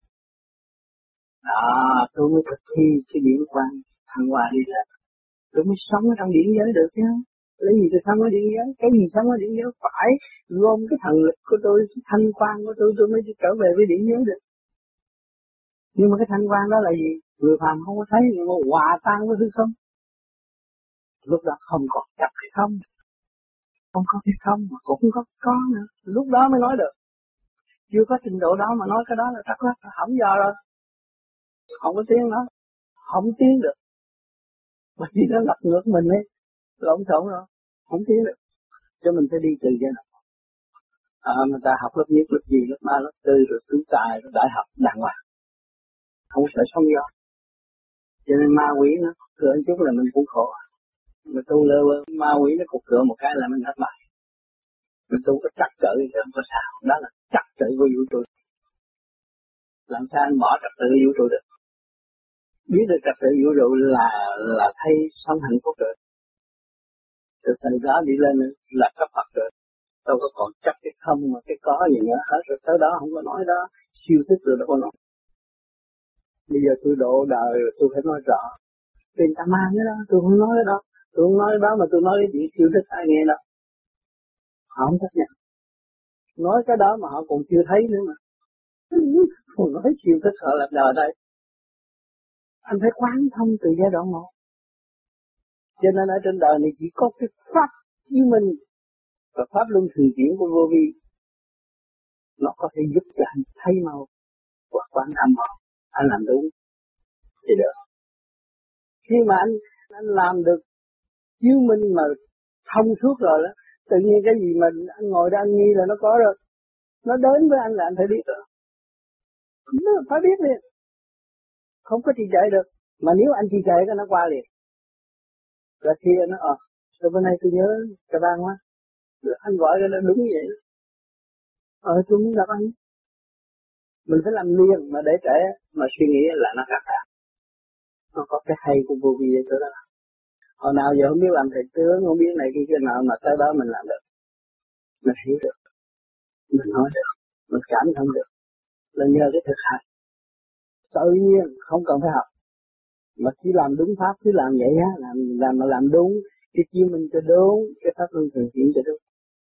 Speaker 9: Tôi mới thực thi cái điển quang thăng hoa đi lên. Tôi mới sống ở trong điển giới được chứ. Lấy gì tôi sống ở điển giới? Cái gì sống ở điển giới phải gom cái thần lực của tôi, cái thanh quang của tôi mới trở về với điển giới được. Nhưng mà cái thanh quang đó là gì? Người phàm không có thấy, nhưng mà hòa tan với hư không. Lúc đó không còn chấp cái không. Không có cái không mà cũng không có nữa. Lúc đó mới nói được. Chưa có trình độ đó mà nói cái đó là chắc lắm, hỏng giờ rồi. Không có tiếng đó. Không tiến được. Bởi vì nó lật ngược mình ấy. Lộn xộn rồi. Không tiến được. Cho mình phải đi từ giai đoạn. Người ta học lớp nhất, lớp gì, lớp 3, lớp 4, rồi tứ tài, rồi đại học đàng hoàng. Không sợ sóng gió. Cho nên ma quỷ nó cửa một chút là mình cũng khổ. Mà tu lơ ma quỷ nó cục cửa một cái là mình thất bại. Mình tu có trật tự thì không có sao. Đó là trật tự của vũ trụ. Làm sao anh bỏ trật tự vũ trụ được? Biết được trật tự vũ trụ là thấy sống hạnh phúc rồi. Từ đó đi lên là cấp Phật rồi. Đâu có còn chấp cái không mà cái có gì nữa hết rồi. Tới đó không có nói đó. Siêu thức rồi đâu có nói. Bây giờ tôi độ đời rồi tôi phải nói rõ. Tiền ta mang cái đó, tôi không nói cái đó. Tôi không nói cái đó mà tôi nói cái chuyện siêu thức ai nghe đâu. Họ không chấp nhận. Nói cái đó mà họ còn chưa thấy nữa mà. Còn nói siêu thức họ làm đời đây. Anh phải quán thông từ giai đoạn 1. Cho nên ở trên đời này chỉ có cái pháp như mình và pháp luân thường chuyển của vô vi. Nó có thể giúp cho anh thấy mau và quán thâm mau. Anh làm đúng thì được. Khi mà anh làm được chiếu minh mà thông suốt rồi đó, tự nhiên cái gì mà anh ngồi đó anh nghi là nó có rồi. Nó đến với anh là anh phải biết rồi. Nó phải biết liền. Không có trì trệ được. Mà nếu anh trì trệ cái nó qua liền. Rồi khi anh nói, rồi bữa nay tôi nhớ cho ban quá. Rồi anh gọi cái nó đúng vậy. Tôi muốn gặp anh. Mình phải làm liền mà để trễ mà suy nghĩ là nó khác khác. Nó có cái hay của vô vi ở chỗ đó. Hồi nào giờ không biết làm thầy tướng, không biết này kia nào mà tới đó mình làm được. Mình hiểu được. Mình nói được. Mình cảm thông được. Là nhờ cái thực hành. Tự nhiên không cần phải học. Mà chỉ làm đúng pháp, cứ làm vậy á, làm đúng, cái chiêu mình cho đúng, cái pháp luân thường chuyển cho đúng.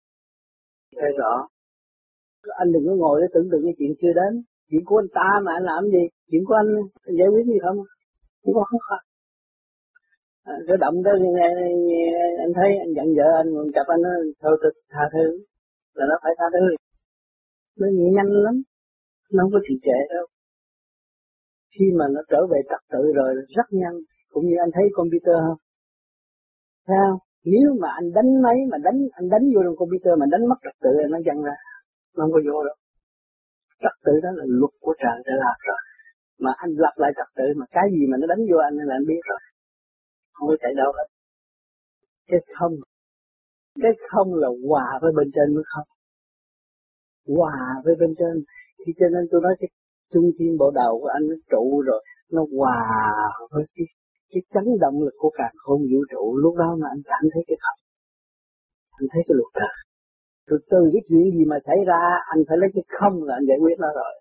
Speaker 9: thấy rõ. Anh đừng có ngồi để tưởng tượng cái chuyện chưa đến. Chuyện của anh ta mà anh làm gì? Chuyện của anh giải quyết gì không? Không có khó khăn. Cái động đó anh thấy anh giận vợ anh, cặp anh nó thôi tha thứ, là nó phải tha thứ. Nó nhanh lắm, nó không có trì trệ đâu. Khi mà nó trở về trật tự rồi rất nhanh, cũng như anh thấy computer không? Thấy không? Nếu mà anh đánh máy mà anh đánh vô trong computer mà đánh mất trật tự nó văng ra, nó không có vô đâu. Trật tự đó là luật của trời đã làm rồi. Mà anh lập lại trật tự mà cái gì mà nó đánh vô anh là anh biết rồi. Không có chạy đâu hết. Cái không là hòa với bên trên mới không. Hòa với bên trên. Thì cho nên tôi nói cái trung tâm bộ đầu của anh nó trụ rồi, nó hòa với cái chấn động lực của càn khôn vũ trụ. Lúc đó mà anh cảm thấy cái không. Anh thấy cái luật trời. Rồi từ cái chuyện gì mà xảy ra, anh phải lấy cái không là anh giải quyết nó rồi.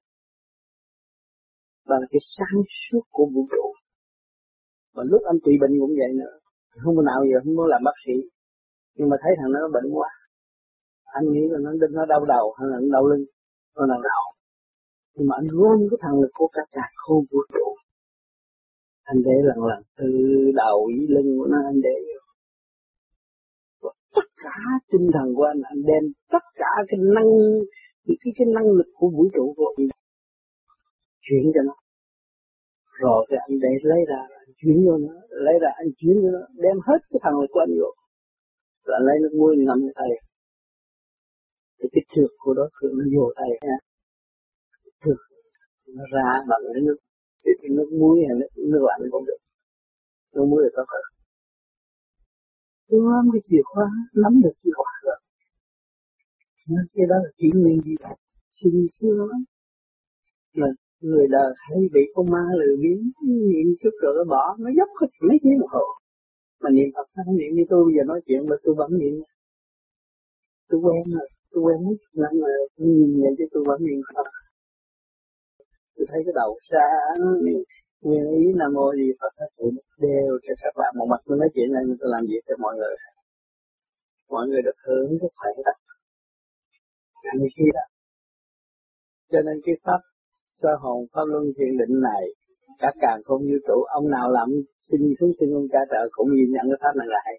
Speaker 9: Và là cái sáng suốt của vũ trụ. Và lúc anh trị bệnh cũng vậy nữa. Không có nào giờ không muốn làm bác sĩ. Nhưng mà thấy thằng nó bệnh quá. Anh nghĩ là nó đau đầu hay là nó đau lưng. Nó đau đầu. Nhưng mà anh gom cái thằng lực của cả càn khôn vũ trụ. Anh để lần từ đầu với lưng của nó anh để vô. Và tất cả tinh thần của anh đem tất cả cái năng lực của vũ trụ của anh chuyển cho nó. Rồi thì anh để lấy ra, anh chuyển vô nó, lấy ra anh chuyển vô nó, đem hết cái thằng lực của anh vô. Rồi anh lấy nước muối ngâm cái tay. Thì cái trượt của đó cứ nó vô tay ha. Trượt nó ra bằng cái nước, cái nước muối hay nước lạnh cũng được. Nước muối là tốt hơn. Tôi nắm cái chìa khóa, nắm được chìa khóa rồi. Nên cái đó là kỷ niệm gì đó. Xin xưa lắm. Là người đời hay bị con ma lừa biến, niệm chút rồi nó bỏ, nó dốc có mấy tiếng đồng hồ. Mà niệm Phật không niệm như tôi bây giờ nói chuyện mà tôi vẫn niệm. Tôi quen rồi, tôi quen mấy chục năm rồi, tôi nhìn nhận cho tôi vẫn niệm Phật. Tôi thấy cái đầu xa, nguyên ý Nam Mô Di Phật thì đều cho các bạn một mặt tôi nói chuyện này tôi làm việc cho mọi người. Mọi người được hưởng cái khỏe đó. Anh khi đó. Cho nên cái pháp soi hồn pháp luân thiền định này, các càn khôn vũ trụ, ông nào làm xin xuống xin ông cha trợ cũng nhìn nhận cái pháp này lại.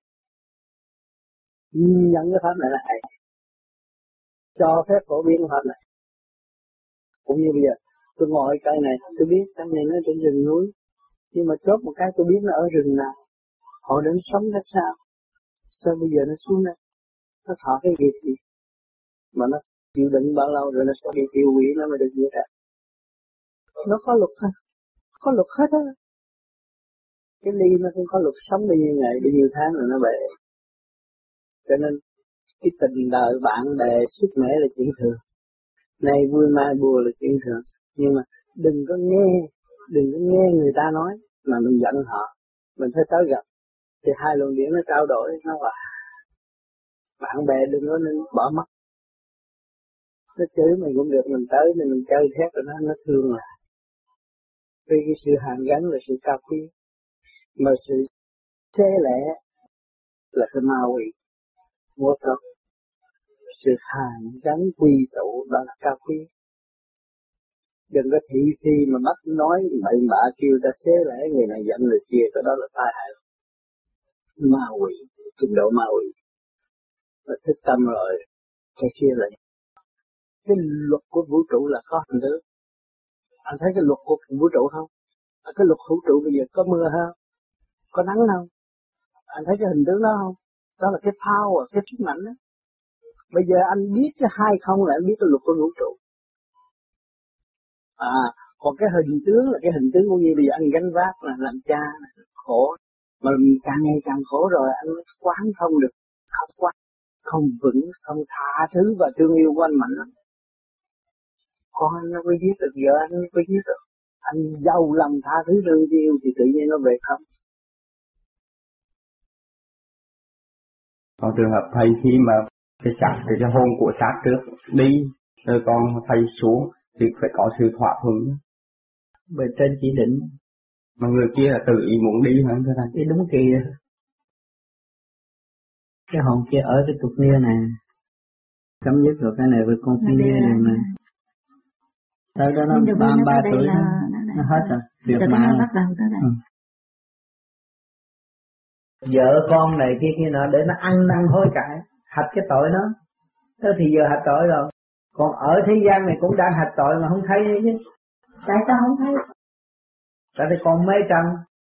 Speaker 9: Nhìn nhận cái pháp này lại. Cho phép phổ biến pháp này. Cũng như bây giờ, tôi ngồi cây này, tôi biết cây này nó trên rừng núi. Nhưng mà chốt một cái tôi biết nó ở rừng nào. Họ đến sống ra sao? Sao bây giờ nó xuống đây? Nó thọ cái việc gì? Mà nó chịu đựng bao lâu rồi nó sẽ bị tiêu hủy nó mới được như thế. Nó có luật thôi. Có luật hết á. Cái ly nó cũng có luật sống bao nhiêu ngày, bao nhiêu tháng rồi nó bể. Cho nên cái tình đời bạn bè sức mẻ là chuyện thường. Nay vui mai buồn là chuyện thường. Nhưng mà đừng có nghe người ta nói mà mình giận họ. Mình phải tới gặp. Thì hai luồng điển nó trao đổi, nó hòa. Bạn bè đừng có nên bỏ mất. Nó chửi mình cũng được, mình tới thì mình chơi thét rồi nó thương là. Vì cái sự hàn gắn là sự cao quý. Mà sự chế lẽ là cái ma quỷ. Vô tâm. Sự hàn gắn quy tụ đó là cao quý. Đừng có thị phi mà bắt nói bậy bạ kêu ta xế lẽ người này giận người kia, cái đó là tai hại. Ma quỷ, trình độ ma quỷ. Và thức tâm rồi, cái kia là cái luật của vũ trụ là có hình tướng. Anh thấy cái luật của vũ trụ không? Cái luật vũ trụ bây giờ có mưa không? Có nắng không? Anh thấy cái hình tướng đó không? Đó là cái power, cái sức mạnh đó. Bây giờ anh biết cái hai không là anh biết cái luật của vũ trụ. Còn cái hình tướng là cái hình tướng của như bây giờ anh gánh vác là làm cha khổ. Mà càng ngày càng khổ rồi anh mới quán thông được. Không quán, không vững, không tha thứ và thương yêu của anh mạnh lắm. Con anh nó mới giết được, vợ anh mới giết được. Anh giàu lòng tha thứ thương yêu thì tự nhiên nó về không.
Speaker 10: Còn trường hợp thầy khi mà cái hồn của xác trước đi, rồi còn thầy xuống thì phải có sự thỏa thuận.
Speaker 11: Bên trên chỉ định.
Speaker 10: Mà người kia là tự ý muốn đi hả thưa thầy?
Speaker 11: Đi đúng kỳ. Cái hồn kia ở cái tục nia nè. chấm dứt rồi cái này với con phi đường này. Tới đó nó 33 tuổi nó hết rồi. Việc mạng
Speaker 3: bắt đầu tới đây.
Speaker 11: Vợ con này kia nọ để nó ăn năn hối cải, hạch cái tội nó. Thế thì giờ hạch tội rồi. Còn ở thế gian này cũng đang hạch tội mà không thấy chứ.
Speaker 3: Tại sao không thấy?
Speaker 11: Tại vì còn mê trần.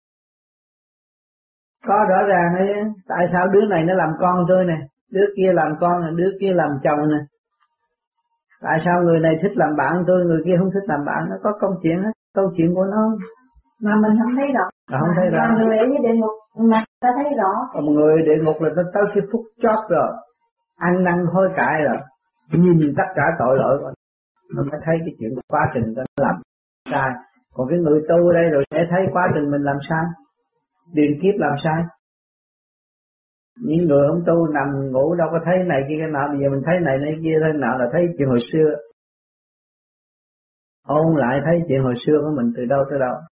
Speaker 11: Có rõ ràng đấy, tại sao đứa này nó làm con tôi nè, đứa kia làm con nè, đứa kia làm chồng nè. Tại sao người này thích làm bạn tôi, người kia không thích làm bạn, nó có câu chuyện hết, câu chuyện của nó.
Speaker 3: Mà mình không thấy rõ.
Speaker 11: Không thấy rõ.
Speaker 3: Người ở địa ngục mà ta thấy rõ.
Speaker 11: Còn người địa ngục là nó tới cái phút chót rồi, ăn năn hối cải rồi, nhìn tất cả tội lỗi rồi, nó mới thấy cái chuyện quá trình nó làm sai. Còn cái người tu đây rồi sẽ thấy quá trình mình làm sai, điền kiếp làm sai. Những người không tu nằm ngủ đâu có thấy này kia cái nọ, bây giờ mình thấy này kia thế nào là thấy chuyện hồi xưa. Ôn lại thấy chuyện hồi xưa của mình từ đâu tới đâu.